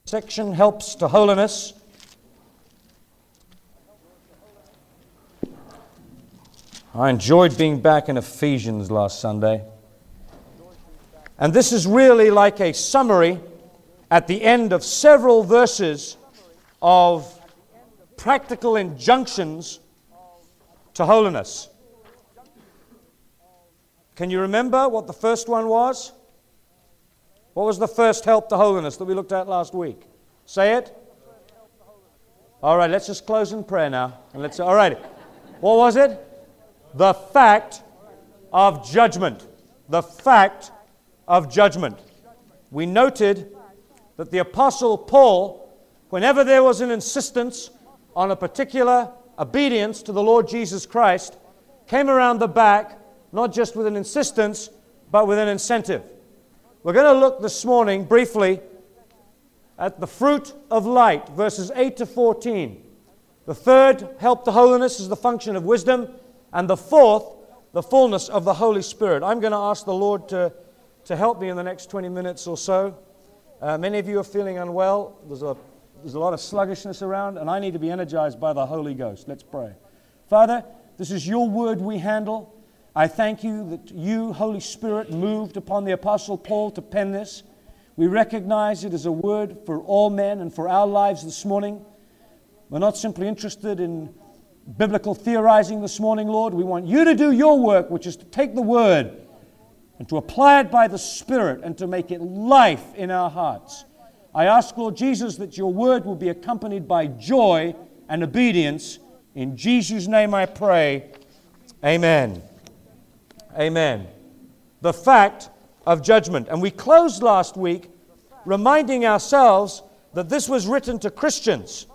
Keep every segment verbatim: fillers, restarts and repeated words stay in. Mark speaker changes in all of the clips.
Speaker 1: Section helps to holiness. I enjoyed being back in Ephesians last Sunday. And this is really like a summary at the end of several verses of practical injunctions to holiness. Can you remember what the first one was? What was the first help to holiness that we looked at last week? Say it. All right, let's just close in prayer now. And let's. All right. What was it? The fact of judgment. The fact of judgment. We noted that the Apostle Paul, whenever there was an insistence on a particular obedience to the Lord Jesus Christ, came around the back, not just with an insistence, but with an incentive. We're going to look this morning briefly at the fruit of light, verses eight to fourteen. The third, help to holiness, is the function of wisdom. And the fourth, the fullness of the Holy Spirit. I'm going to ask the Lord to, to help me in the next twenty minutes or so. Uh, many of you are feeling unwell. There's a, there's a lot of sluggishness around, and I need to be energized by the Holy Ghost. Let's pray. Father, this is your word we handle. I thank you that you, Holy Spirit, moved upon the Apostle Paul to pen this. We recognize it as a word for all men and for our lives this morning. We're not simply interested in biblical theorizing this morning, Lord. We want you to do your work, which is to take the word and to apply it by the Spirit and to make it life in our hearts. I ask, Lord Jesus, that your word will be accompanied by joy and obedience. In Jesus' name I pray. Amen. Amen. The fact of judgment. And we closed last week reminding ourselves that this was written to Christians.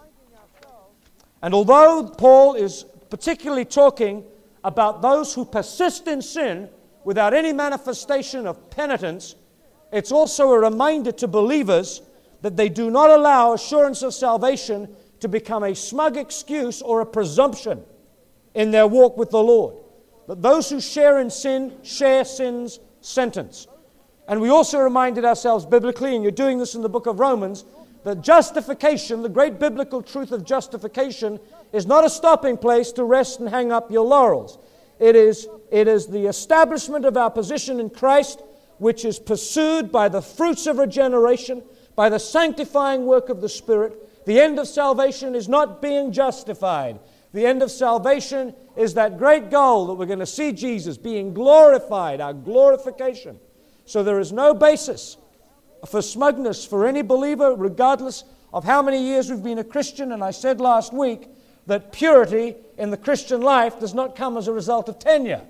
Speaker 1: And although Paul is particularly talking about those who persist in sin without any manifestation of penitence, it's also a reminder to believers that they do not allow assurance of salvation to become a smug excuse or a presumption in their walk with the Lord. That those who share in sin share sin's sentence. And we also reminded ourselves biblically, and you're doing this in the book of Romans, that justification, the great biblical truth of justification, is not a stopping place to rest and hang up your laurels. It is, it is the establishment of our position in Christ, which is pursued by the fruits of regeneration, by the sanctifying work of the Spirit. The end of salvation is not being justified. The end of salvation is that great goal that we're going to see Jesus being glorified, our glorification. So there is no basis for smugness for any believer, regardless of how many years we've been a Christian. And I said last week that purity in the Christian life does not come as a result of tenure.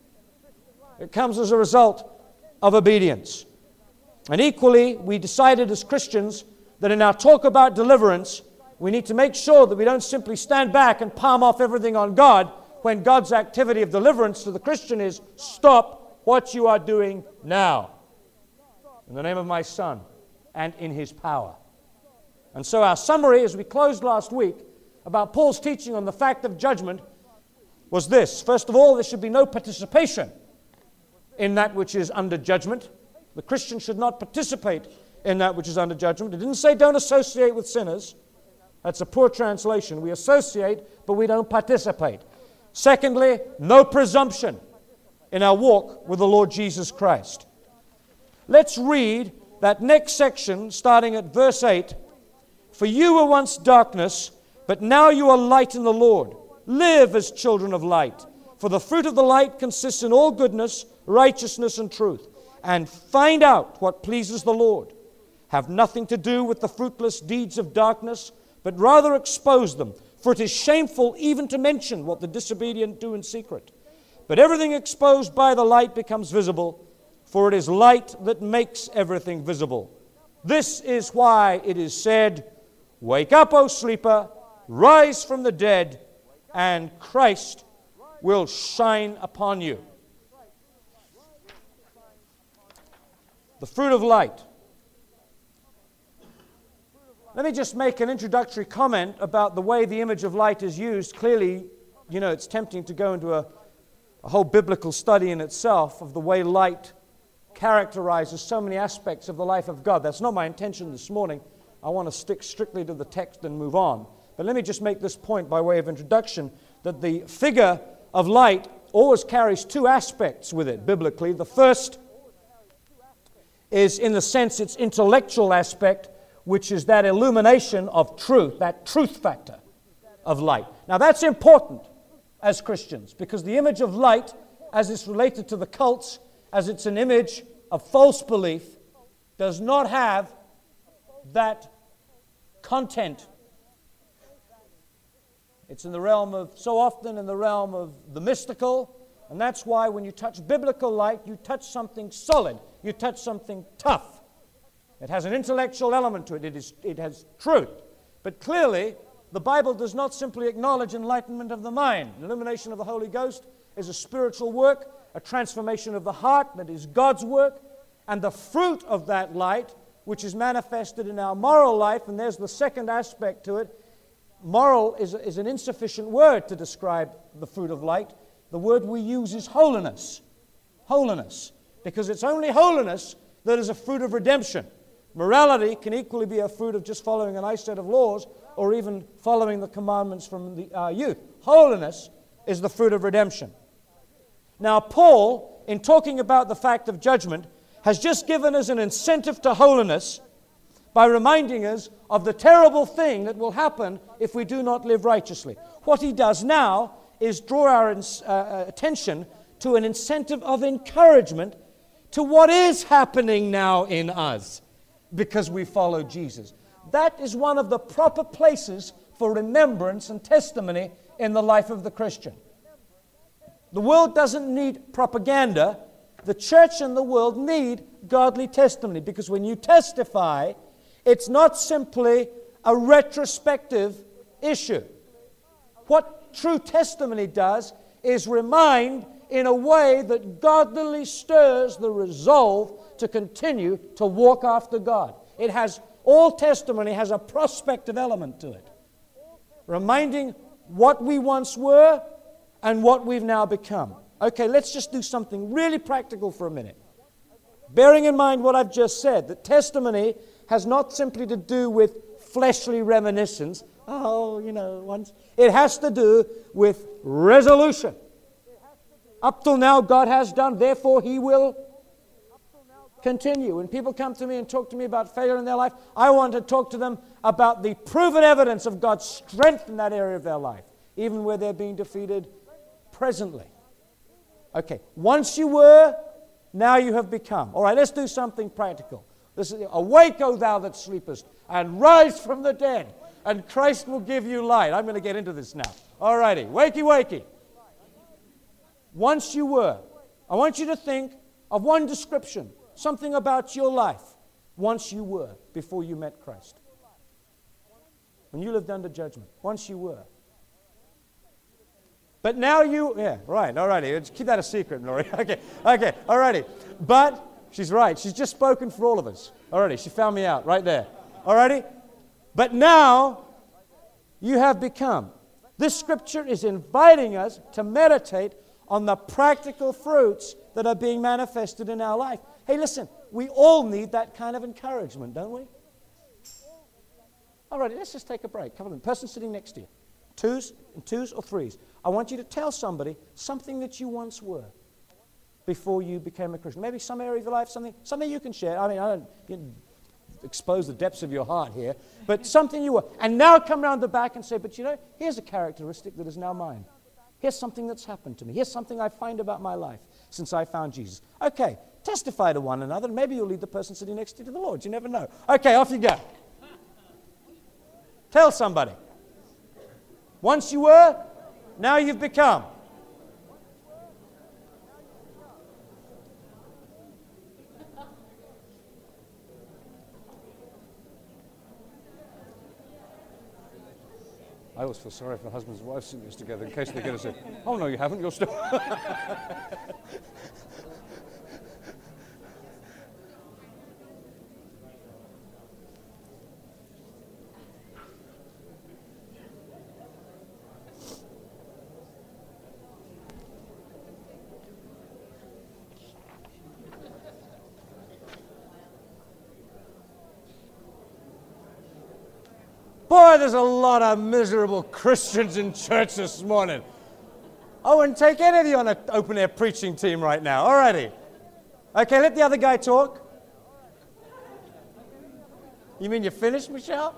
Speaker 1: It comes as a result of obedience. And equally, we decided as Christians that in our talk about deliverance, we need to make sure that we don't simply stand back and palm off everything on God when God's activity of deliverance to the Christian is, stop what you are doing now. In the name of my Son, and in His power. And so our summary, as we closed last week, about Paul's teaching on the fact of judgment, was this. First of all, there should be no participation in that which is under judgment. The Christian should not participate in that which is under judgment. It didn't say don't associate with sinners. That's a poor translation. We associate, but we don't participate. Secondly, no presumption in our walk with the Lord Jesus Christ. Let's read that next section, starting at verse eight. For you were once darkness, but now you are light in the Lord. Live as children of light. For the fruit of the light consists in all goodness, righteousness, and truth. And find out what pleases the Lord. Have nothing to do with the fruitless deeds of darkness, but rather expose them. For it is shameful even to mention what the disobedient do in secret. But everything exposed by the light becomes visible, for it is light that makes everything visible. This is why it is said, wake up, O sleeper, rise from the dead, and Christ will shine upon you. The fruit of light. Let me just make an introductory comment about the way the image of light is used. Clearly, you know, it's tempting to go into a, a whole biblical study in itself of the way light characterizes so many aspects of the life of God. That's not my intention this morning. I want to stick strictly to the text and move on. But let me just make this point by way of introduction, that the figure of light always carries two aspects with it biblically. The first is, in the sense, its intellectual aspect, which is that illumination of truth, that truth factor of light. Now that's important as Christians, because the image of light, as it's related to the cults, as it's an image of false belief, does not have that content. It's in the realm of, so often in the realm of the mystical, and that's why when you touch biblical light, you touch something solid, you touch something tough. It has an intellectual element to it, it, is, it has truth. But clearly, the Bible does not simply acknowledge enlightenment of the mind. The illumination of the Holy Ghost is a spiritual work, a transformation of the heart that is God's work, and the fruit of that light, which is manifested in our moral life, and there's the second aspect to it. Moral is, is an insufficient word to describe the fruit of light. The word we use is holiness. Holiness. Because it's only holiness that is a fruit of redemption. Morality can equally be a fruit of just following a nice set of laws or even following the commandments from the uh, youth. Holiness is the fruit of redemption. Now, Paul, in talking about the fact of judgment, has just given us an incentive to holiness by reminding us of the terrible thing that will happen if we do not live righteously. What he does now is draw our uh, attention to an incentive of encouragement to what is happening now in us because we follow Jesus. That is one of the proper places for remembrance and testimony in the life of the Christian. The world doesn't need propaganda. The church and the world need godly testimony, because when you testify, it's not simply a retrospective issue. What true testimony does is remind in a way that godly stirs the resolve to continue to walk after God. It has, all testimony has a prospective element to it, reminding what we once were and what we've now become. Okay, let's just do something really practical for a minute. Bearing in mind what I've just said, that testimony has not simply to do with fleshly reminiscence. Oh, you know, once. It has to do with resolution. Up till now, God has done, therefore He will continue. When people come to me and talk to me about failure in their life, I want to talk to them about the proven evidence of God's strength in that area of their life, even where they're being defeated presently. Okay, once you were, now you have become. All right, let's do something practical. This is, awake, O thou that sleepest, and rise from the dead, and Christ will give you light. I'm going to get into this now. All righty, wakey, wakey. Once you were. I want you to think of one description, something about your life, once you were, before you met Christ. When you lived under judgment, once you were. But now you, yeah, right, all righty. Keep that a secret, Laurie. Okay, okay, all righty. But, she's right, she's just spoken for all of us. All righty, she found me out right there. All righty? But now, you have become. This scripture is inviting us to meditate on the practical fruits that are being manifested in our life. Hey, listen, we all need that kind of encouragement, don't we? All righty, let's just take a break. Come on, person sitting next to you. Twos, and twos or threes. I want you to tell somebody something that you once were before you became a Christian. Maybe some area of your life, something, something you can share. I mean, I don't you know, expose the depths of your heart here, but something you were. And now come around the back and say, but you know, here's a characteristic that is now mine. Here's something that's happened to me. Here's something I find about my life since I found Jesus. Okay, testify to one another, and maybe you'll lead the person sitting next to you to the Lord. You never know. Okay, off you go. Tell somebody. Once you were, now you've become. I always feel sorry for husbands and wives sitting this together in case they're going to say, oh, no, you haven't, you're still... Boy, there's a lot of miserable Christians in church this morning. I wouldn't take any of you on an open-air preaching team right now. All righty. Okay, let the other guy talk. You mean you're finished, Michelle?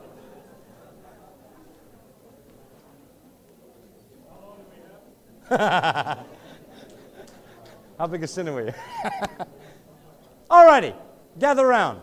Speaker 1: How big a sinner were you? All righty, gather round.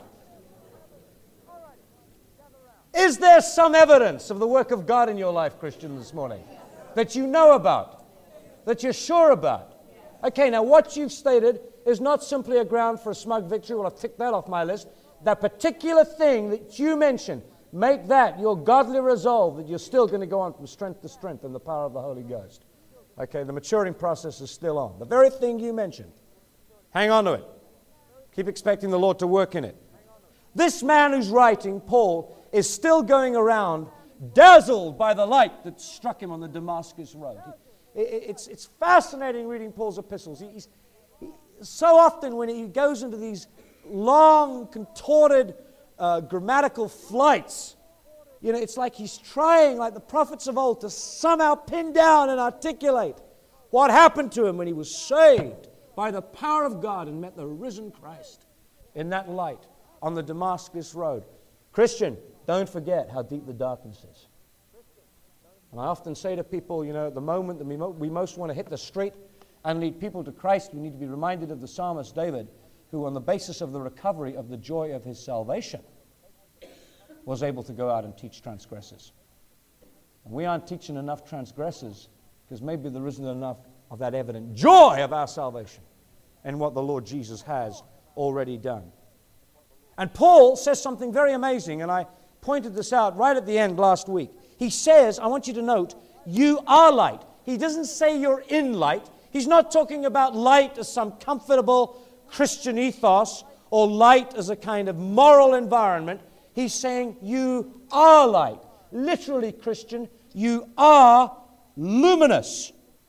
Speaker 1: Is there some evidence of the work of God in your life, Christian, this morning? That you know about? That you're sure about? Okay, now what you've stated is not simply a ground for a smug victory. Well, I've ticked that off my list. That particular thing that you mentioned, make that your godly resolve that you're still going to go on from strength to strength in the power of the Holy Ghost. Okay, the maturing process is still on. The very thing you mentioned, hang on to it. Keep expecting the Lord to work in it. This man who's writing, Paul, is still going around dazzled by the light that struck him on the Damascus road. He, it, it's, it's fascinating reading Paul's epistles. He, he's, he, so often when he goes into these long, contorted, uh, grammatical flights, you know, it's like he's trying, like the prophets of old, to somehow pin down and articulate what happened to him when he was saved by the power of God and met the risen Christ in that light on the Damascus road. Christian, don't forget how deep the darkness is. And I often say to people, you know, at the moment that we, mo- we most want to hit the street and lead people to Christ, we need to be reminded of the psalmist David, who on the basis of the recovery of the joy of his salvation was able to go out and teach transgressors. And we aren't teaching enough transgressors because maybe there isn't enough of that evident joy of our salvation and what the Lord Jesus has already done. And Paul says something very amazing, and I pointed this out right at the end last week. He says, I want you to note, you are light. He doesn't say you're in light. He's not talking about light as some comfortable Christian ethos or light as a kind of moral environment. He's saying you are light. Literally, Christian, you are luminous.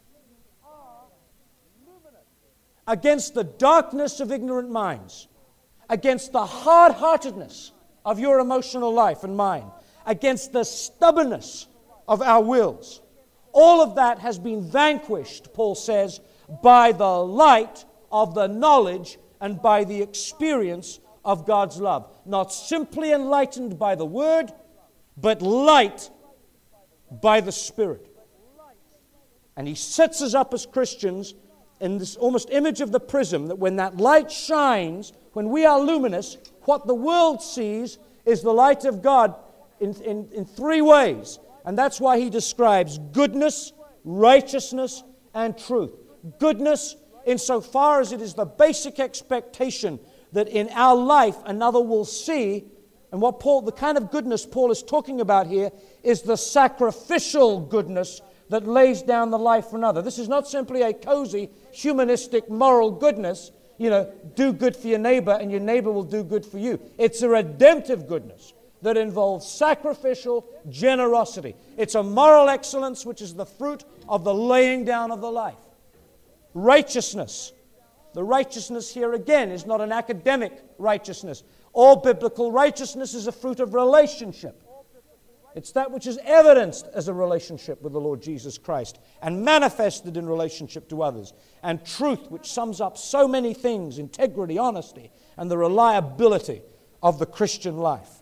Speaker 1: Against the darkness of ignorant minds, against the hard-heartedness of your emotional life and mine, against the stubbornness of our wills. All of that has been vanquished, Paul says, by the light of the knowledge and by the experience of God's love. Not simply enlightened by the Word, but light by the Spirit. And he sets us up as Christians in this almost image of the prism, that when that light shines, when we are luminous, what the world sees is the light of God in, in, in three ways. And that's why he describes goodness, righteousness, and truth. Goodness, insofar as it is the basic expectation that in our life another will see, and what Paul, the kind of goodness Paul is talking about here is the sacrificial goodness that lays down the life for another. This is not simply a cozy, humanistic, moral goodness, you know, do good for your neighbor and your neighbor will do good for you. It's a redemptive goodness that involves sacrificial generosity. It's a moral excellence which is the fruit of the laying down of the life. Righteousness. The righteousness here again is not an academic righteousness. All biblical righteousness is a fruit of relationship. It's that which is evidenced as a relationship with the Lord Jesus Christ and manifested in relationship to others. And truth, which sums up so many things, integrity, honesty, and the reliability of the Christian life.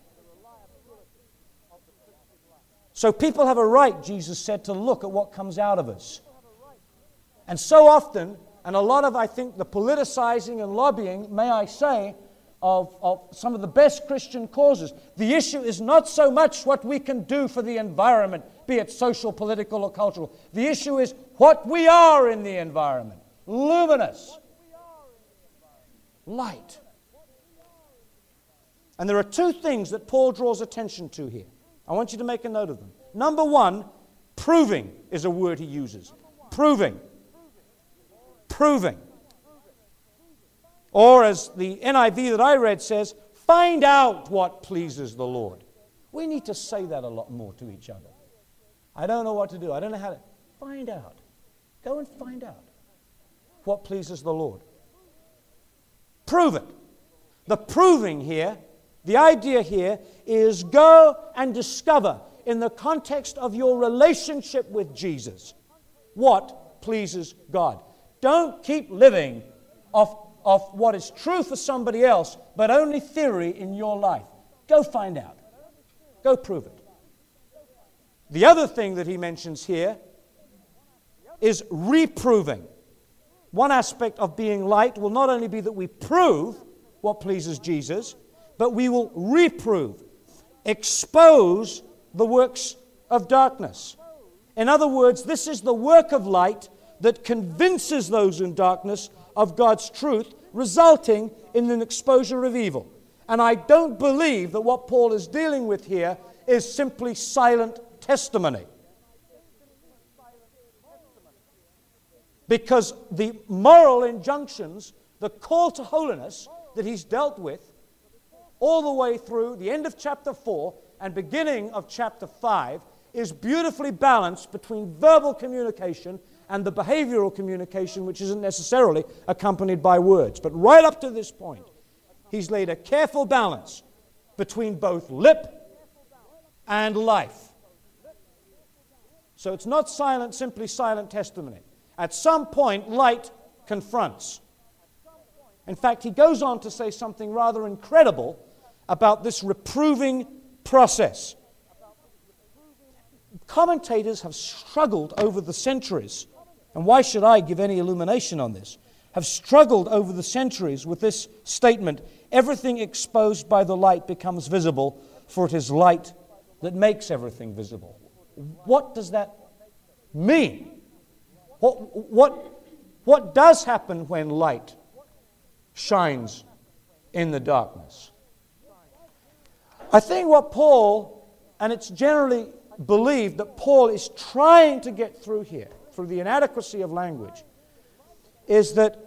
Speaker 1: So people have a right, Jesus said, to look at what comes out of us. And so often, and a lot of, I think, the politicizing and lobbying, may I say, Of, of some of the best Christian causes. The issue is not so much what we can do for the environment, be it social, political, or cultural. The issue is what we are in the environment. Luminous. Light. And there are two things that Paul draws attention to here. I want you to make a note of them. Number one, proving is a word he uses. Proving. Proving. Or as the N I V that I read says, find out what pleases the Lord. We need to say that a lot more to each other. I don't know what to do. I don't know how to. Find out. Go and find out what pleases the Lord. Prove it. The proving here, the idea here is go and discover in the context of your relationship with Jesus what pleases God. Don't keep living off, off what is true for somebody else, but only theory in your life. Go find out. Go prove it. The other thing that he mentions here is reproving. One aspect of being light will not only be that we prove what pleases Jesus, but we will reprove, expose the works of darkness. In other words, this is the work of light that convinces those in darkness of God's truth, resulting in an exposure of evil. And I don't believe that what Paul is dealing with here is simply silent testimony. Because the moral injunctions, the call to holiness that he's dealt with all the way through the end of chapter four and beginning of chapter five is beautifully balanced between verbal communication and the behavioral communication, which isn't necessarily accompanied by words. But right up to this point, he's laid a careful balance between both lip and life. So it's not silent, simply silent testimony. At some point, light confronts. In fact, he goes on to say something rather incredible about this reproving process. Commentators have struggled over the centuries, and why should I give any illumination on this? Have struggled over the centuries with this statement, everything exposed by the light becomes visible, for it is light that makes everything visible. What does that mean? What, what, what does happen when light shines in the darkness? I think what Paul, and it's generally believed that Paul is trying to get through here, through the inadequacy of language, is that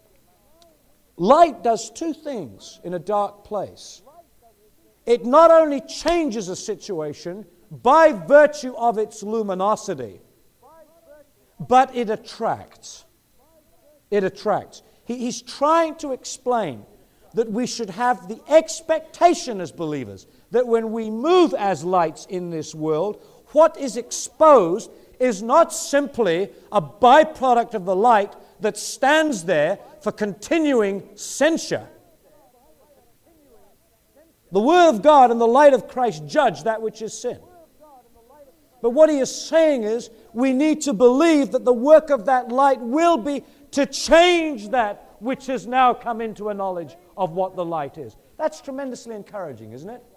Speaker 1: light does two things in a dark place. It not only changes a situation by virtue of its luminosity, but it attracts. It attracts. He, he's trying to explain that we should have the expectation as believers that when we move as lights in this world, what is exposed is not simply a byproduct of the light that stands there for continuing censure. The Word of God and the light of Christ judge that which is sin. But what he is saying is we need to believe that the work of that light will be to change that which has now come into a knowledge of what the light is. That's tremendously encouraging, isn't it?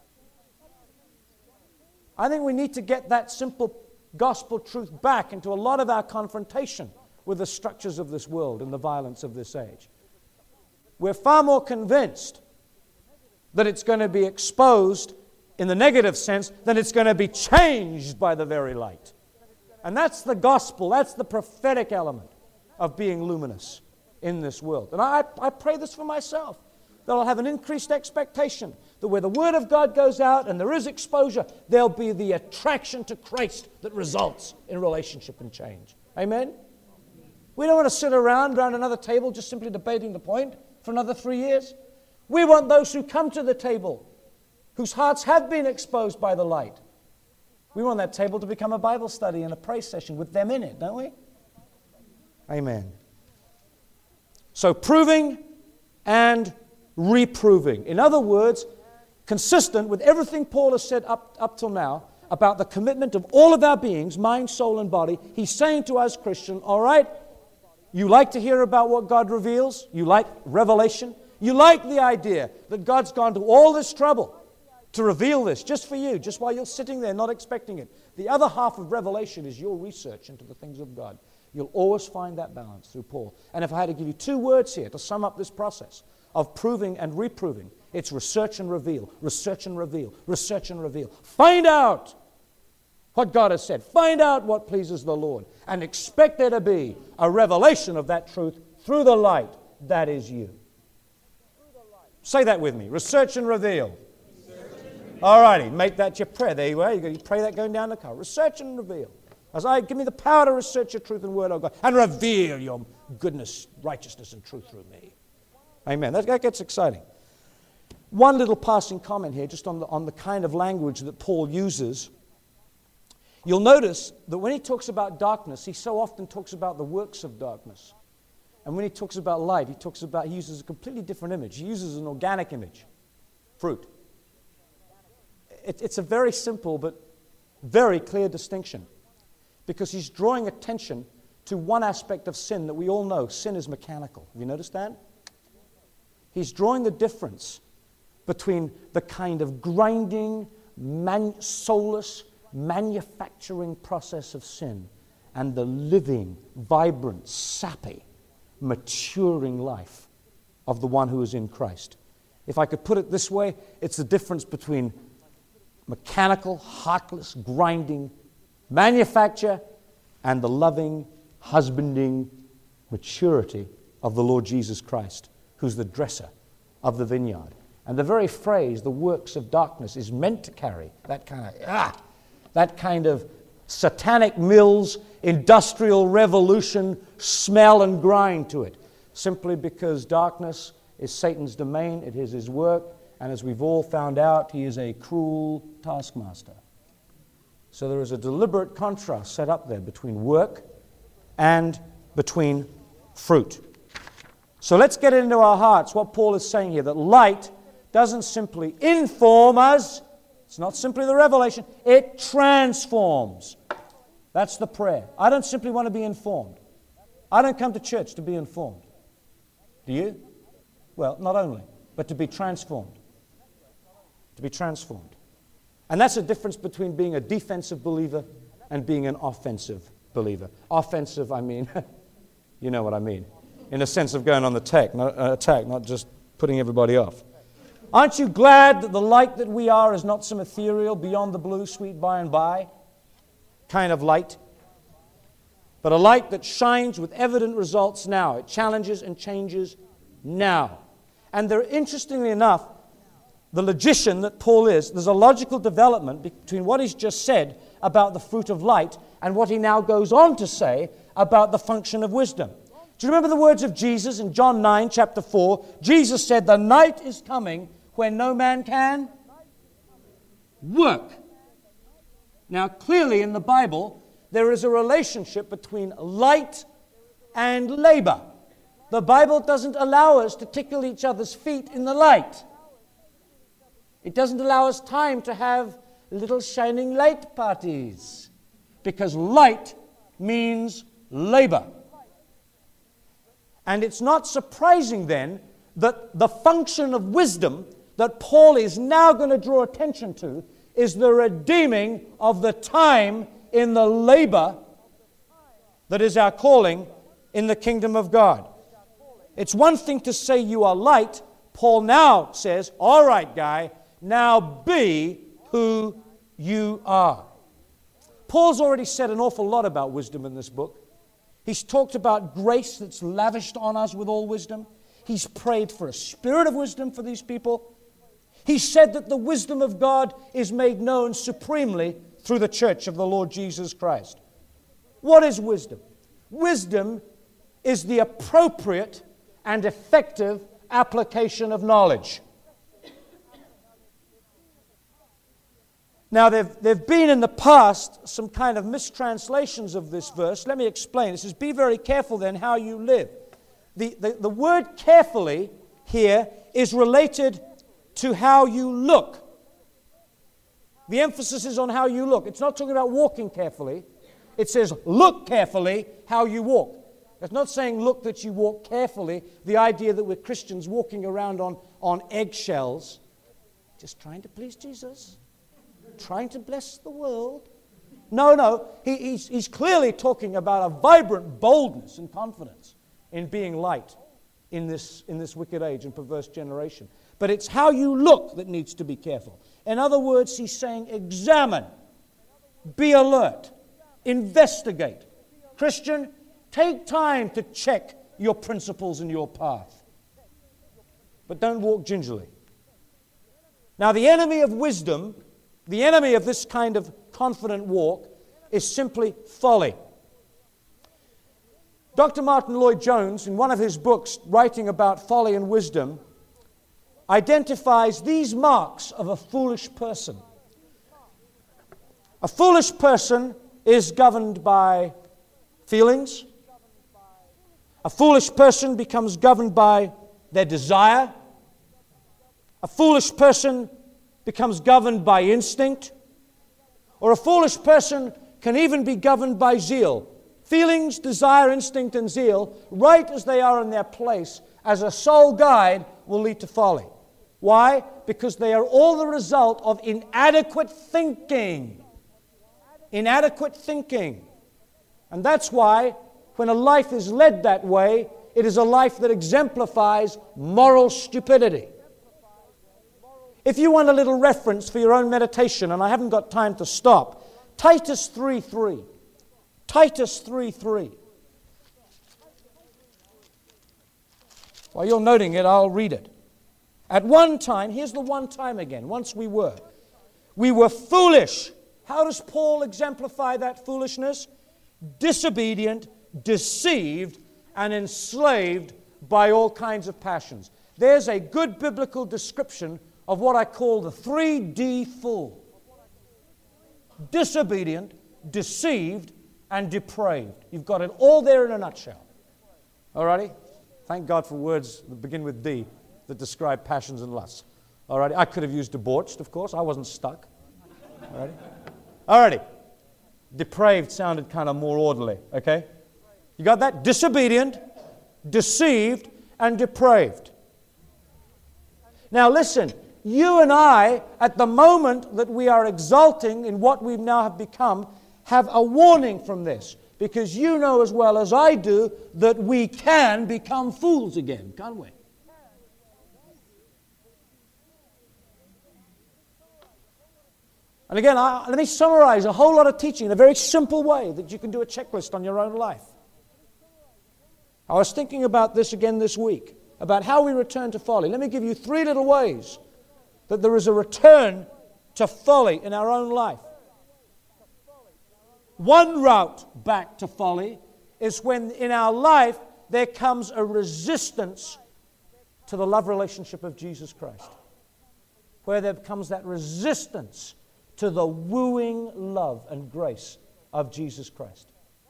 Speaker 1: I think we need to get that simple gospel truth back into a lot of our confrontation with the structures of this world and the violence of this age. We're far more convinced that it's going to be exposed in the negative sense than it's going to be changed by the very light. And that's the gospel, that's the prophetic element of being luminous in this world. And I, I pray this for myself, that I'll have an increased expectation that where the Word of God goes out and there is exposure, there'll be the attraction to Christ that results in relationship and change. Amen? We don't want to sit around around another table just simply debating the point for another three years. We want those who come to the table, whose hearts have been exposed by the light. We want that table to become a Bible study and a praise session with them in it, don't we? Amen. So proving and reproving. In other words, consistent with everything Paul has said up, up till now about the commitment of all of our beings, mind, soul, and body, he's saying to us, Christian, all right, you like to hear about what God reveals? You like revelation? You like the idea that God's gone to all this trouble to reveal this just for you, just while you're sitting there not expecting it. The other half of revelation is your research into the things of God. You'll always find that balance through Paul. And if I had to give you two words here to sum up this process of proving and reproving, it's research and reveal, research and reveal, research and reveal. Find out what God has said. Find out what pleases the Lord. And expect there to be a revelation of that truth through the light that is you. Say that with me. Research and reveal. All righty, make that your prayer. There you are. You pray that going down the car. Research and reveal. As I give me the power to research your truth and word of God and reveal your goodness, righteousness, and truth through me. Amen. That, that gets exciting. One little passing comment here, just on the, on the kind of language that Paul uses You'll notice that when he talks about darkness, he so often talks about the works of darkness. And when he talks about light, he talks about, he uses a completely different image. He uses an organic image, fruit. It, it's a very simple but very clear distinction, because he's drawing attention to one aspect of sin that we all know. Sin is mechanical. Have you noticed that? He's drawing the difference between the kind of grinding, man, soulless, manufacturing process of sin and the living, vibrant, sappy, maturing life of the one who is in Christ. If I could put it this way, it's the difference between mechanical, heartless, grinding manufacture and the loving, husbanding maturity of the Lord Jesus Christ, who's the dresser of the vineyard. And the very phrase, the works of darkness, is meant to carry that kind of, ah, that kind of satanic mills, industrial revolution, smell and grind to it, simply because darkness is Satan's domain, it is his work, and as we've all found out, he is a cruel taskmaster. So there is a deliberate contrast set up there between work and between fruit. So let's get into our hearts what Paul is saying here, that light doesn't simply inform us, it's not simply the revelation, it transforms. That's the prayer. I don't simply want to be informed. I don't come to church to be informed. Do you? Well, not only, but to be transformed. To be transformed. And that's the difference between being a defensive believer and being an offensive believer. Offensive, I mean, you know what I mean, in a sense of going on the attack, not, uh, attack, not just putting everybody off. Aren't you glad that the light that we are is not some ethereal, beyond the blue, sweet by and by kind of light, but a light that shines with evident results now. It challenges and changes now. And there, interestingly enough, the logician that Paul is, there's a logical development between what he's just said about the fruit of light and what he now goes on to say about the function of wisdom. Do you remember the words of Jesus in John nine, chapter four? Jesus said, "The night is coming when no man can work." Now, clearly in the Bible, there is a relationship between light and labor. The Bible doesn't allow us to tickle each other's feet in the light. It doesn't allow us time to have little shining light parties, because light means labor. And it's not surprising then that the function of wisdom that Paul is now going to draw attention to is the redeeming of the time in the labor that is our calling in the kingdom of God. It's one thing to say you are light. Paul now says, all right, guy, now be who you are. Paul's already said an awful lot about wisdom in this book. He's talked about grace that's lavished on us with all wisdom. He's prayed for a spirit of wisdom for these people. He said that the wisdom of God is made known supremely through the church of the Lord Jesus Christ. What is wisdom? Wisdom is the appropriate and effective application of knowledge. Now, there have been in the past some kind of mistranslations of this verse. Let me explain. It says, be very careful then how you live. The, the, the word carefully here is related to how you look. The emphasis is on how you look. It's not talking about walking carefully. It says, look carefully how you walk. It's not saying look that you walk carefully. The idea that we're Christians walking around on, on eggshells, just trying to please Jesus, trying to bless the world. No, no. He, he's, he's clearly talking about a vibrant boldness and confidence in being light in this, in this wicked age and perverse generation. But it's how you look that needs to be careful. In other words, he's saying examine, be alert, investigate. Christian, take time to check your principles and your path. But don't walk gingerly. Now, the enemy of wisdom, the enemy of this kind of confident walk, is simply folly. Doctor Martin Lloyd-Jones, in one of his books writing about folly and wisdom, identifies these marks of a foolish person. A foolish person is governed by feelings. A foolish person becomes governed by their desire. A foolish person becomes governed by instinct. Or a foolish person can even be governed by zeal. Feelings, desire, instinct, and zeal, right as they are in their place, as a sole guide, will lead to folly. Why? Because they are all the result of inadequate thinking. Inadequate thinking. And that's why, when a life is led that way, it is a life that exemplifies moral stupidity. If you want a little reference for your own meditation, and I haven't got time to stop, Titus three three. Titus three three. While you're noting it, I'll read it. At one time, here's the one time again, once we were. We were foolish. How does Paul exemplify that foolishness? Disobedient, deceived, and enslaved by all kinds of passions. There's a good biblical description of what I call the three D fool. Disobedient, deceived, and depraved. You've got it all there in a nutshell. Alrighty? Thank God for words that begin with D that describe passions and lusts. Alrighty? I could have used debauched, of course. I wasn't stuck. Alrighty? Alrighty. Depraved sounded kind of more orderly. Okay? You got that? Disobedient, deceived, and depraved. Now listen, you and I, at the moment that we are exulting in what we now have become, have a warning from this. Because you know as well as I do that we can become fools again, can't we? And again, I, let me summarize a whole lot of teaching in a very simple way that you can do a checklist on your own life. I was thinking about this again this week, about how we return to folly. Let me give you three little ways that there is a return to folly in our own life. One route back to folly is when in our life there comes a resistance to the love relationship of Jesus Christ. Where there comes that resistance to the wooing love and grace of Jesus Christ.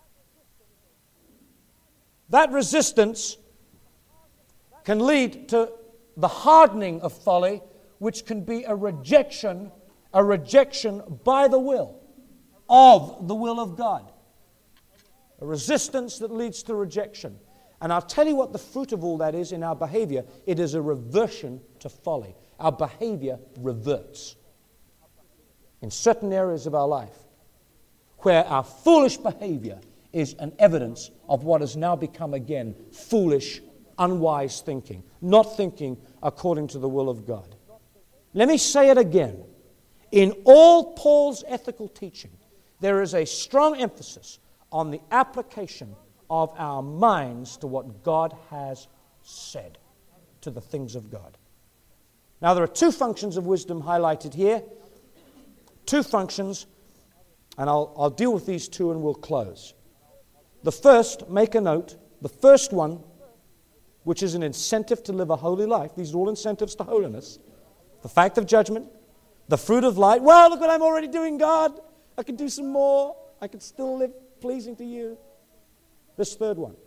Speaker 1: That resistance can lead to the hardening of folly, which can be a rejection, a rejection by the will of the will of God. A resistance that leads to rejection. And I'll tell you what the fruit of all that is in our behavior. It is a reversion to folly. Our behavior reverts in certain areas of our life where our foolish behavior is an evidence of what has now become again foolish, unwise thinking, not thinking according to the will of God. Let me say it again. In all Paul's ethical teaching, there is a strong emphasis on the application of our minds to what God has said, to the things of God. Now, there are two functions of wisdom highlighted here. Two functions, and I'll, I'll deal with these two and we'll close. The first, make a note, the first one, which is an incentive to live a holy life. These are all incentives to holiness. The fact of judgment, the fruit of light. Well, look what I'm already doing, God. I can do some more. I can still live pleasing to you. This third one,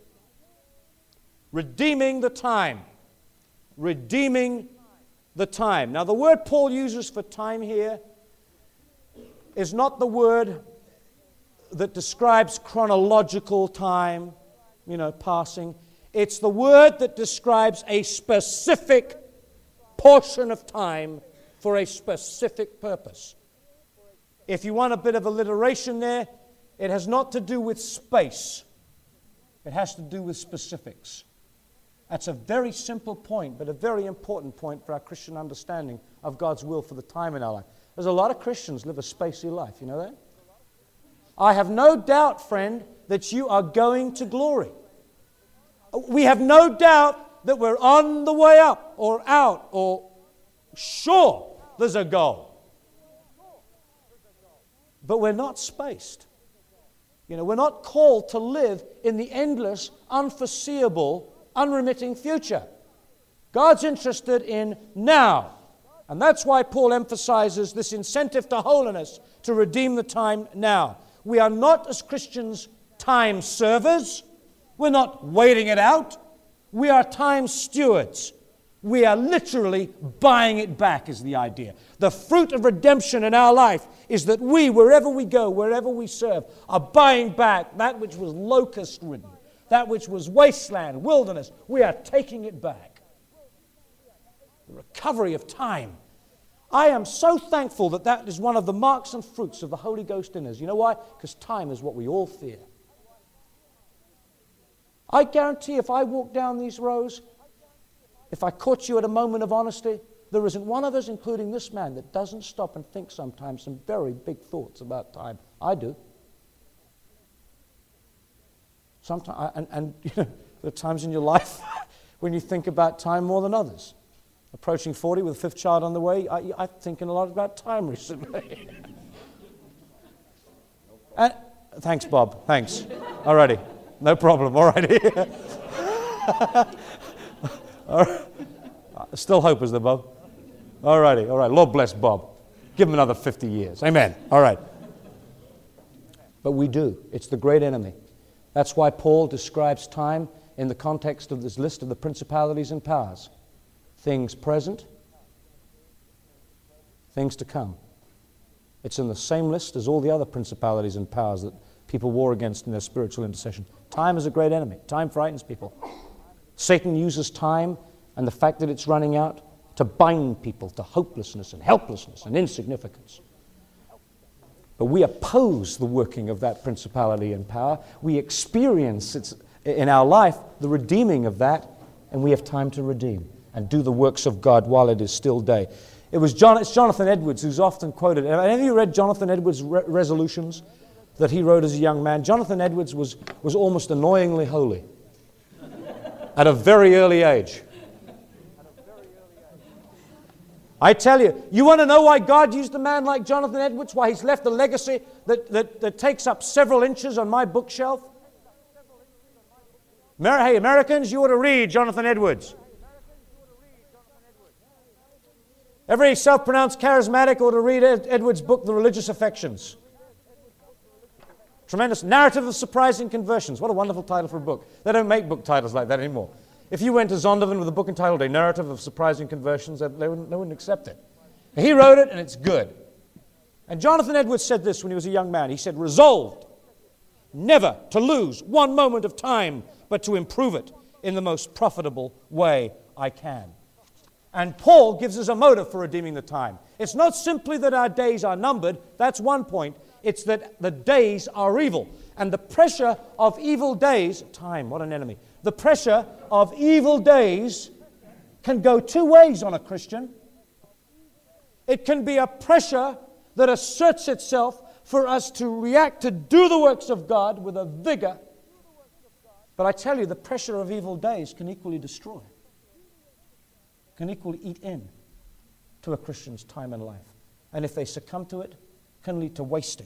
Speaker 1: redeeming the time. Redeeming the time. Now, the word Paul uses for time here is not the word that describes chronological time, you know, passing. It's the word that describes a specific portion of time for a specific purpose. If you want a bit of alliteration there, it has not to do with space. It has to do with specifics. That's a very simple point, but a very important point for our Christian understanding of God's will for the time in our life. There's a lot of Christians live a spacey life, you know that? I have no doubt, friend, that you are going to glory. We have no doubt that we're on the way up or out, or sure there's a goal. But we're not spaced. You know, we're not called to live in the endless, unforeseeable, unremitting future. God's interested in now. And that's why Paul emphasizes this incentive to holiness to redeem the time now. We are not, as Christians, time servers. We're not waiting it out. We are time stewards. We are literally buying it back, is the idea. The fruit of redemption in our life is that we, wherever we go, wherever we serve, are buying back that which was locust-ridden, that which was wasteland, wilderness. We are taking it back. The recovery of time. I am so thankful that that is one of the marks and fruits of the Holy Ghost in us. You know why? Because time is what we all fear. I guarantee if I walk down these rows, if I caught you at a moment of honesty, there isn't one of us, including this man, that doesn't stop and think sometimes some very big thoughts about time. I do. Sometimes, and, and you know, there are times in your life when you think about time more than others. Approaching forty with a fifth child on the way, I, I'm thinking a lot about time recently. And thanks, Bob. Thanks. Alrighty. No problem. Alrighty. All right. Still hope, is there, Bob? Alrighty. All right. Lord bless Bob. Give him another fifty years. Amen. All right. But we do. It's the great enemy. That's why Paul describes time in the context of this list of the principalities and powers. Things present, things to come. It's in the same list as all the other principalities and powers that people war against in their spiritual intercession. Time is a great enemy. Time frightens people. Satan uses time and the fact that it's running out to bind people to hopelessness and helplessness and insignificance. But we oppose the working of that principality and power. We experience its, in our life the redeeming of that, and we have time to redeem and do the works of God while it is still day. It was John, it's Jonathan Edwards who's often quoted. Have any of you read Jonathan Edwards' re- resolutions that he wrote as a young man? Jonathan Edwards was, was almost annoyingly holy at a very early age. I tell you, you want to know why God used a man like Jonathan Edwards? Why he's left a legacy that, that, that takes up several inches on my bookshelf? Amer- hey, Americans, you ought to read Jonathan Edwards. Every self-pronounced charismatic ought to read Ed- Edwards' book, The Religious Affections. Tremendous narrative of surprising conversions. What a wonderful title for a book. They don't make book titles like that anymore. If you went to Zondervan with a book entitled A Narrative of Surprising Conversions, they wouldn't, they wouldn't accept it. He wrote it, and it's good. And Jonathan Edwards said this when he was a young man. He said, resolved never to lose one moment of time, but to improve it in the most profitable way I can. And Paul gives us a motive for redeeming the time. It's not simply that our days are numbered. That's one point. It's that the days are evil. And the pressure of evil days, time, what an enemy. The pressure of evil days can go two ways on a Christian. It can be a pressure that asserts itself for us to react to do the works of God with a vigor. But I tell you, the pressure of evil days can equally destroy, can equally eat in to a Christian's time and life. And if they succumb to it, can lead to wasting.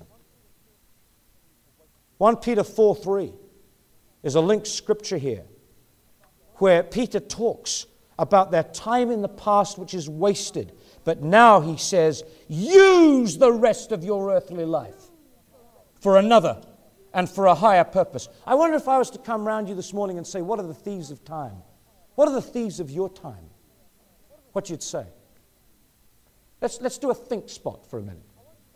Speaker 1: First Peter four three is a linked scripture here where Peter talks about their time in the past which is wasted. But now he says, use the rest of your earthly life for another and for a higher purpose. I wonder if I was to come round you this morning and say, what are the thieves of time? What are the thieves of your time? What you'd say? Let's, let's do a think spot for a minute.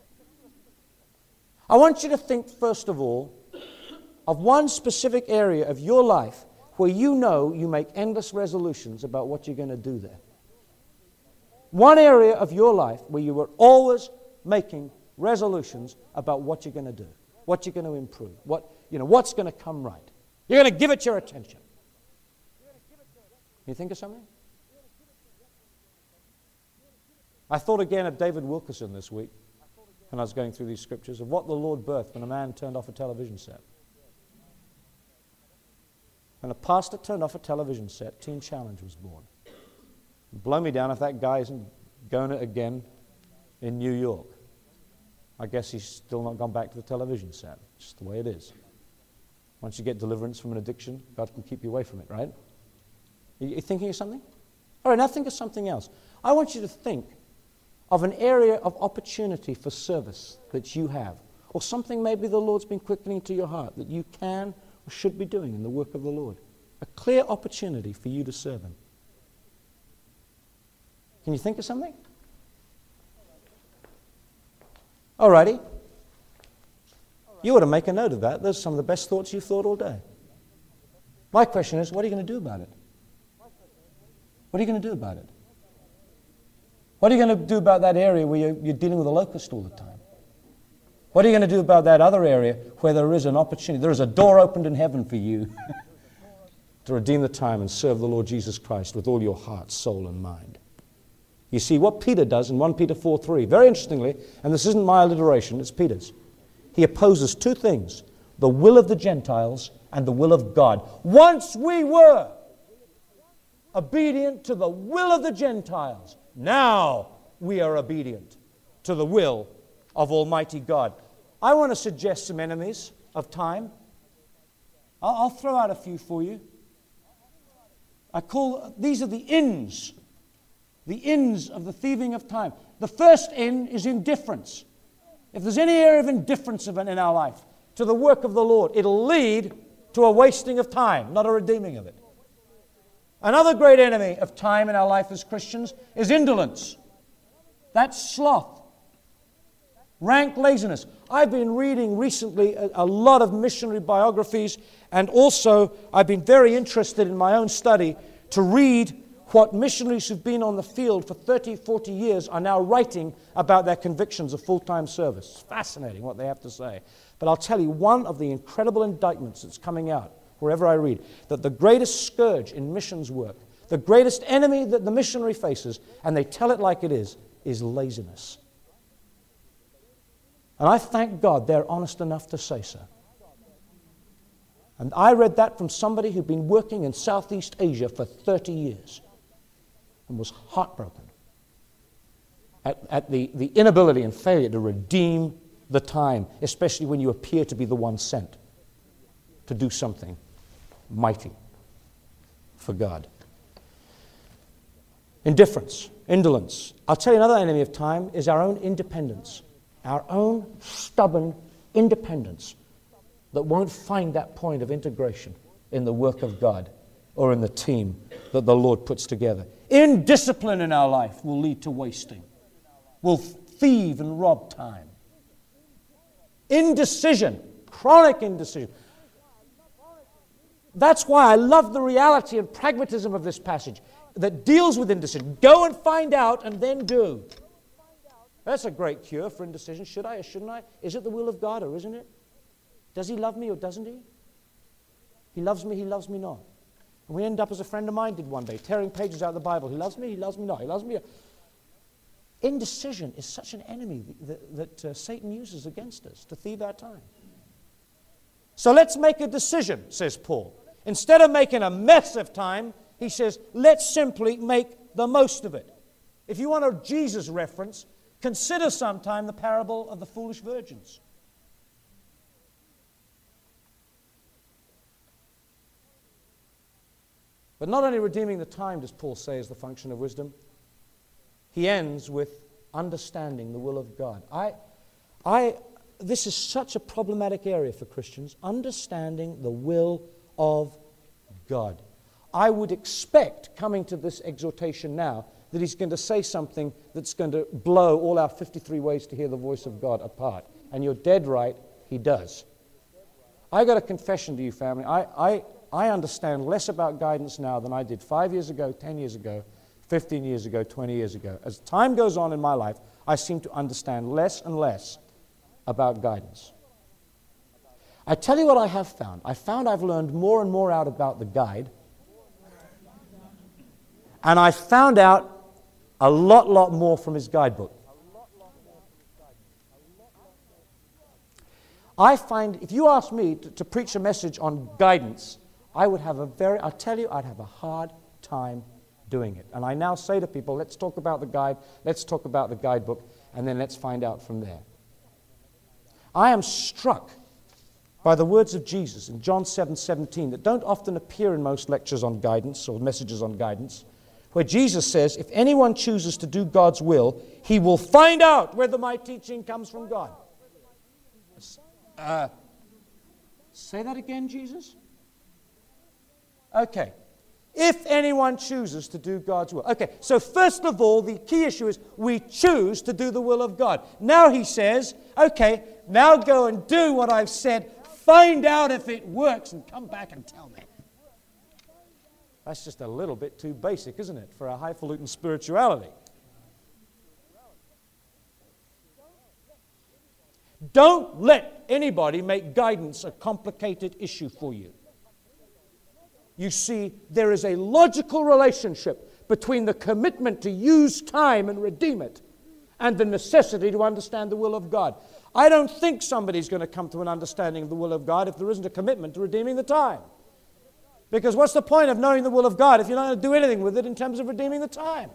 Speaker 1: I want you to think, first of all, of one specific area of your life where you know you make endless resolutions about what you're going to do there. One area of your life where you were always making resolutions about what you're going to do, what you're going to improve, what, you know, what's going to come right. You're going to give it your attention. Can you think of something? I thought again of David Wilkerson this week when I was going through these scriptures, of what the Lord birthed when a man turned off a television set. When a pastor turned off a television set, Teen Challenge was born. Blow me down if that guy isn't going it again in New York. I guess he's still not gone back to the television set. It's just the way it is. Once you get deliverance from an addiction, God can keep you away from it, right? Are you thinking of something? All right, now think of something else. I want you to think of an area of opportunity for service that you have, or something maybe the Lord's been quickening to your heart that you can or should be doing in the work of the Lord. A clear opportunity for you to serve Him. Can you think of something? Alrighty. You ought to make a note of that. Those are some of the best thoughts you've thought all day. My question is, what are you going to do about it? What are you going to do about it? What are you going to do about that area where you're, you're dealing with a locust all the time? What are you going to do about that other area where there is an opportunity? There is a door opened in heaven for you to redeem the time and serve the Lord Jesus Christ with all your heart, soul, and mind. You see, what Peter does in First Peter four three, very interestingly, and this isn't my alliteration, it's Peter's, he opposes two things, the will of the Gentiles and the will of God. Once we were obedient to the will of the Gentiles, now we are obedient to the will of Almighty God. I want to suggest some enemies of time. I'll, I'll throw out a few for you. I call, these are the inns, the inns of the thieving of time. The first inn is indifference. If there's any area of indifference in our life to the work of the Lord, it'll lead to a wasting of time, not a redeeming of it. Another great enemy of time in our life as Christians is indolence. That's sloth. Rank laziness. I've been reading recently a, a lot of missionary biographies, and also I've been very interested in my own study to read what missionaries who've been on the field for thirty, forty years are now writing about their convictions of full-time service. It's fascinating what they have to say. But I'll tell you, one of the incredible indictments that's coming out wherever I read, that the greatest scourge in missions work, the greatest enemy that the missionary faces, and they tell it like it is, is laziness. And I thank God they're honest enough to say so. And I read that from somebody who'd been working in Southeast Asia for thirty years and was heartbroken at, at the, the inability and failure to redeem the time, especially when you appear to be the one sent to do something mighty for God. Indifference, indolence. I'll tell you another enemy of time is our own independence. Our own stubborn independence that won't find that point of integration in the work of God or in the team that the Lord puts together. Indiscipline in our life will lead to wasting. Will thieve and rob time. Indecision, chronic indecision. That's why I love the reality and pragmatism of this passage that deals with indecision. Go and find out and then do. That's a great cure for indecision. Should I or shouldn't I? Is it the will of God or isn't it? Does He love me or doesn't He? He loves me, He loves me not. And we end up as a friend of mine did one day, tearing pages out of the Bible. He loves me, He loves me not. He loves me. Indecision is such an enemy that, that uh, Satan uses against us to thieve our time. So let's make a decision, says Paul. Instead of making a mess of time, he says, let's simply make the most of it. If you want a Jesus reference, consider sometime the parable of the foolish virgins. But not only redeeming the time, does Paul say, is the function of wisdom. He ends with understanding the will of God. I, I, this is such a problematic area for Christians, understanding the will of God. I would expect, coming to this exhortation now, that he's going to say something that's going to blow all our fifty-three ways to hear the voice of God apart. And you're dead right, he does. I got a confession to you, family. I, I, I understand less about guidance now than I did five years ago, ten years ago, fifteen years ago, twenty years ago. As time goes on in my life, I seem to understand less and less about guidance. I tell you what I have found. I found I've learned more and more out about the guide. And I found out a lot, lot more from his guidebook. I find, if you ask me to, to preach a message on guidance, I would have a very, I tell you, I'd have a hard time doing it. And I now say to people, let's talk about the guide, let's talk about the guidebook, and then let's find out from there. I am struck by the words of Jesus in John seven seventeen that don't often appear in most lectures on guidance or messages on guidance, where Jesus says, if anyone chooses to do God's will, he will find out whether my teaching comes from God. Uh, say that again, Jesus? Okay. If anyone chooses to do God's will. Okay, so first of all, the key issue is we choose to do the will of God. Now he says, okay, now go and do what I've said. Find out if it works and come back and tell me. That's just a little bit too basic, isn't it, for a highfalutin spirituality? Don't let anybody make guidance a complicated issue for you. You see, there is a logical relationship between the commitment to use time and redeem it and the necessity to understand the will of God. I don't think somebody's going to come to an understanding of the will of God if there isn't a commitment to redeeming the time. Because what's the point of knowing the will of God if you're not going to do anything with it in terms of redeeming the time?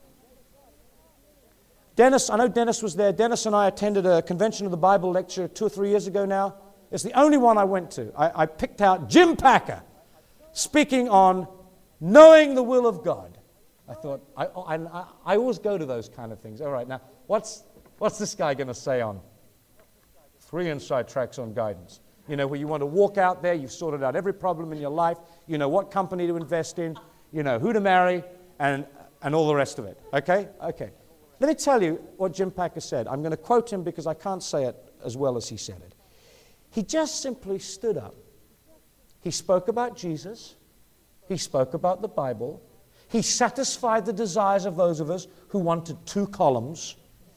Speaker 1: Dennis, I know Dennis was there. Dennis and I attended a Convention of the Bible lecture two or three years ago now. It's the only one I went to. I, I picked out Jim Packer speaking on knowing the will of God. I thought, I, I, I always go to those kind of things. All right, now, what's, what's this guy going to say on three inside tracks on guidance? You know, where you want to walk out there, you've sorted out every problem in your life, you know what company to invest in, you know who to marry, and, and all the rest of it. Okay? Okay. Let me tell you what Jim Packer said. I'm going to quote him because I can't say it as well as he said it. He just simply stood up. He spoke about Jesus. He spoke about the Bible. He satisfied the desires of those of us who wanted two columns.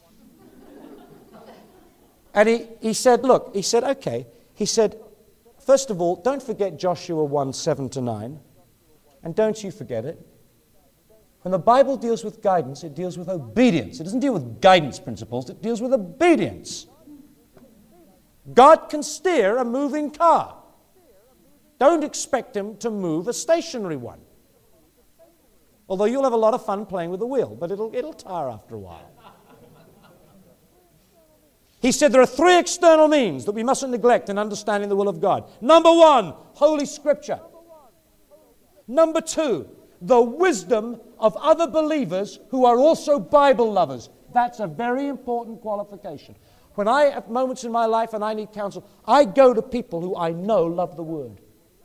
Speaker 1: And he, he said, look, he said, okay. He said, first of all, don't forget Joshua one, seven to nine. And don't you forget it. When the Bible deals with guidance, it deals with obedience. It doesn't deal with guidance principles. It deals with obedience. God can steer a moving car. Don't expect him to move a stationary one. Although you'll have a lot of fun playing with the wheel, but it'll, it'll tire after a while. He said there are three external means that we mustn't neglect in understanding the will of God. Number one, Holy Scripture. Number two, the wisdom of other believers who are also Bible lovers. That's a very important qualification. When I have moments in my life and I need counsel, I go to people who I know love the Word.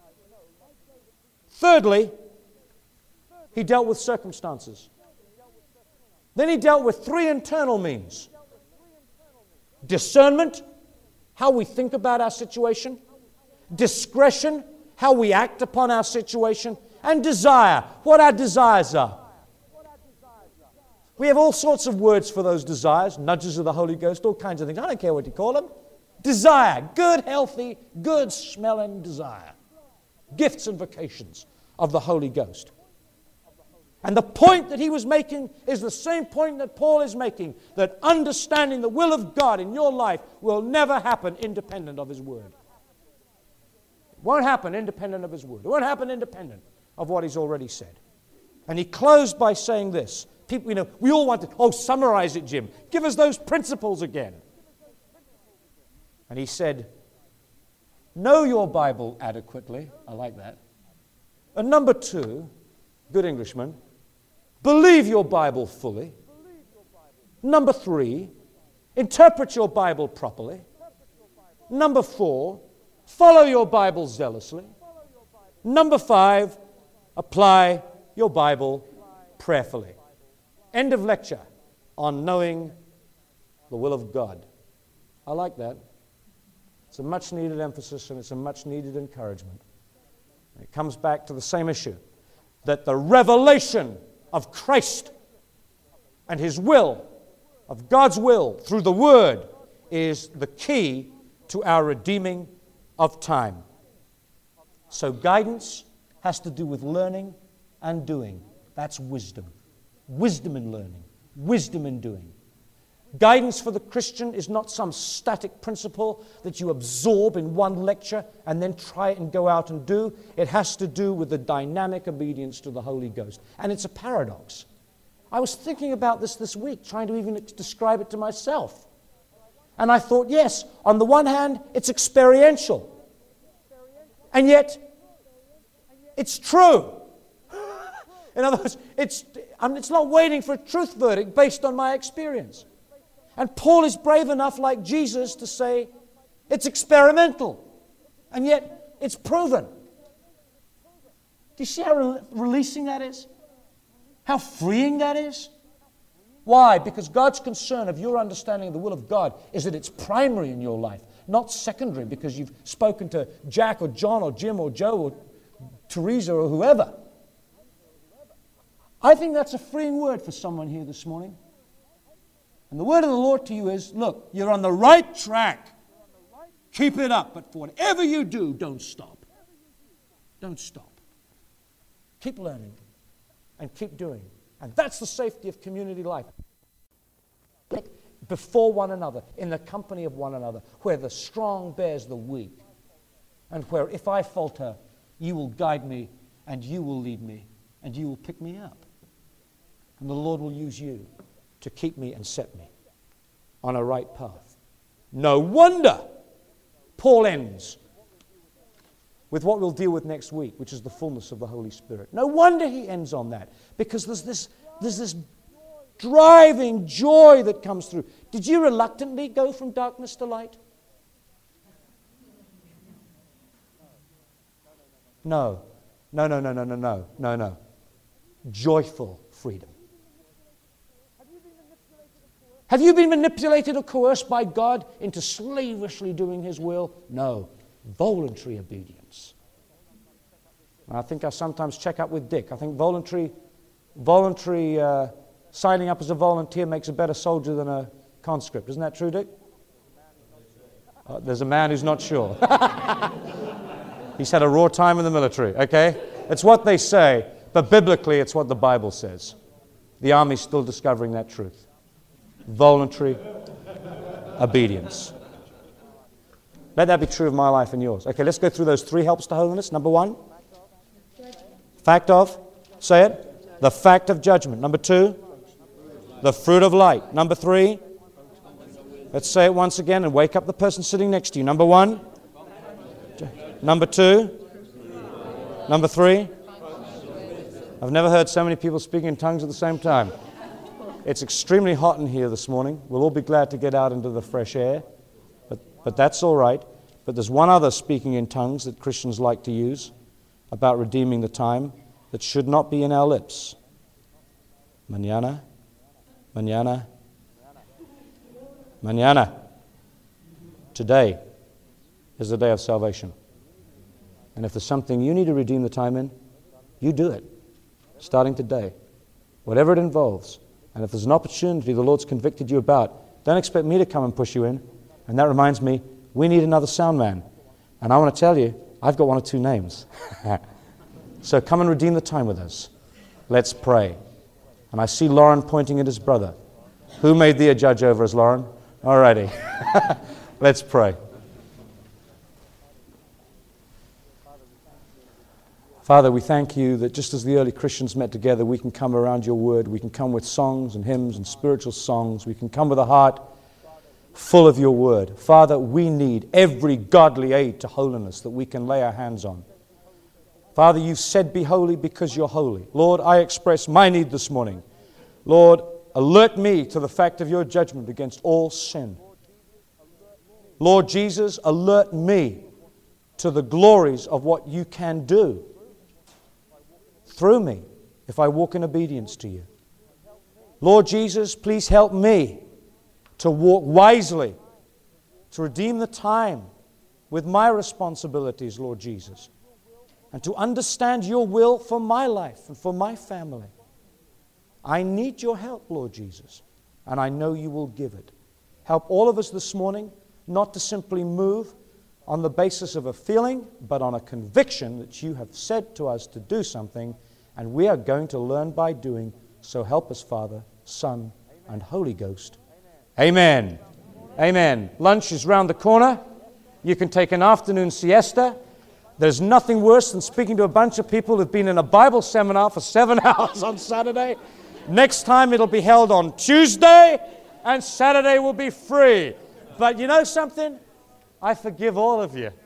Speaker 1: Thirdly, he dealt with circumstances. Then he dealt with three internal means. Discernment, how we think about our situation. Discretion, how we act upon our situation. And desire, what our desires are. We have all sorts of words for those desires, nudges of the Holy Ghost, all kinds of things. I don't care what you call them. Desire, good, healthy, good smelling desire. Gifts and vocations of the Holy Ghost. And the point that he was making is the same point that Paul is making, that understanding the will of God in your life will never happen independent of his word. It won't happen independent of his word. It won't happen independent of what he's already said. And he closed by saying this. People, you know, we all want to, oh, summarize it, Jim. Give us those principles again. And he said, know your Bible adequately. I like that. And number two, good Englishman, believe your Bible fully. Number three, interpret your Bible properly. Number four, follow your Bible zealously. Number five, apply your Bible prayerfully. End of lecture on knowing the will of God. I like that. It's a much needed emphasis and it's a much needed encouragement. It comes back to the same issue, that the revelation of Christ and His will, of God's will through the Word, is the key to our redeeming of time. So guidance has to do with learning and doing. That's wisdom. Wisdom in learning. Wisdom in doing. Guidance for the Christian is not some static principle that you absorb in one lecture and then try and go out and do. It has to do with the dynamic obedience to the Holy Ghost. And it's a paradox. I was thinking about this this week, trying to even describe it to myself. And I thought, yes, on the one hand, it's experiential. And yet, it's true. In other words, it's, I mean, it's not waiting for a truth verdict based on my experience. And Paul is brave enough, like Jesus, to say it's experimental. And yet it's proven. Do you see how re- releasing that is? How freeing that is? Why? Because God's concern of your understanding of the will of God is that it's primary in your life, not secondary because you've spoken to Jack or John or Jim or Joe or Teresa or whoever. I think that's a freeing word for someone here this morning. And the word of the Lord to you is, look, you're on the right track. Keep it up, but for whatever you do, don't stop. Don't stop. Keep learning and keep doing. And that's the safety of community life. Before one another, in the company of one another, where the strong bears the weak, and where if I falter, you will guide me, and you will lead me, and you will pick me up. And the Lord will use you to keep me and set me on a right path. No wonder Paul ends with what we'll deal with next week, which is the fullness of the Holy Spirit. No wonder he ends on that, because there's this, there's this driving joy that comes through. Did you reluctantly go from darkness to light? No. No, no, no, no, no, no, no, no. Joyful freedom. Have you been manipulated or coerced by God into slavishly doing His will? No. Voluntary obedience. I think I sometimes check up with Dick. I think voluntary, voluntary uh, signing up as a volunteer makes a better soldier than a conscript. Isn't that true, Dick? Uh, there's a man who's not sure. He's had a raw time in the military, okay? It's what they say, but biblically it's what the Bible says. The Army's still discovering that truth. Voluntary obedience. Let that be true of my life and yours. Okay, let's go through those three helps to holiness. Number one, fact of, say it, the fact of judgment. Number two, the fruit of light. Number three, let's say it once again and wake up the person sitting next to you. Number one, number two, number three. I've never heard so many people speaking in tongues at the same time. It's extremely hot in here this morning. We'll all be glad to get out into the fresh air. But, but that's all right. But there's one other speaking in tongues that Christians like to use about redeeming the time that should not be in our lips. Mañana, mañana, mañana. Today is the day of salvation. And if there's something you need to redeem the time in, you do it, starting today, whatever it involves. And if there's an opportunity the Lord's convicted you about, don't expect me to come and push you in. And that reminds me, we need another sound man. And I want to tell you, I've got one or two names. So come and redeem the time with us. Let's pray. And I see Lauren pointing at his brother. Who made thee a judge over us, Lauren? All righty. Let's pray. Father, we thank you that just as the early Christians met together, we can come around your word. We can come with songs and hymns and spiritual songs. We can come with a heart full of your word. Father, we need every godly aid to holiness that we can lay our hands on. Father, you've said be holy because you're holy. Lord, I express my need this morning. Lord, alert me to the fact of your judgment against all sin. Lord Jesus, alert me to the glories of what you can do through me if I walk in obedience to you. Lord Jesus, please help me to walk wisely, to redeem the time with my responsibilities, Lord Jesus, and to understand your will for my life and for my family. I need your help, Lord Jesus, and I know you will give it. Help all of us this morning not to simply move on the basis of a feeling, but on a conviction that you have said to us to do something, and we are going to learn by doing. So help us, Father, Son, and Holy Ghost. Amen. Amen. Lunch is round the corner. You can take an afternoon siesta. There's nothing worse than speaking to a bunch of people who've been in a Bible seminar for seven hours on Saturday. Next time it'll be held on Tuesday, and Saturday will be free. But you know something? I forgive all of you.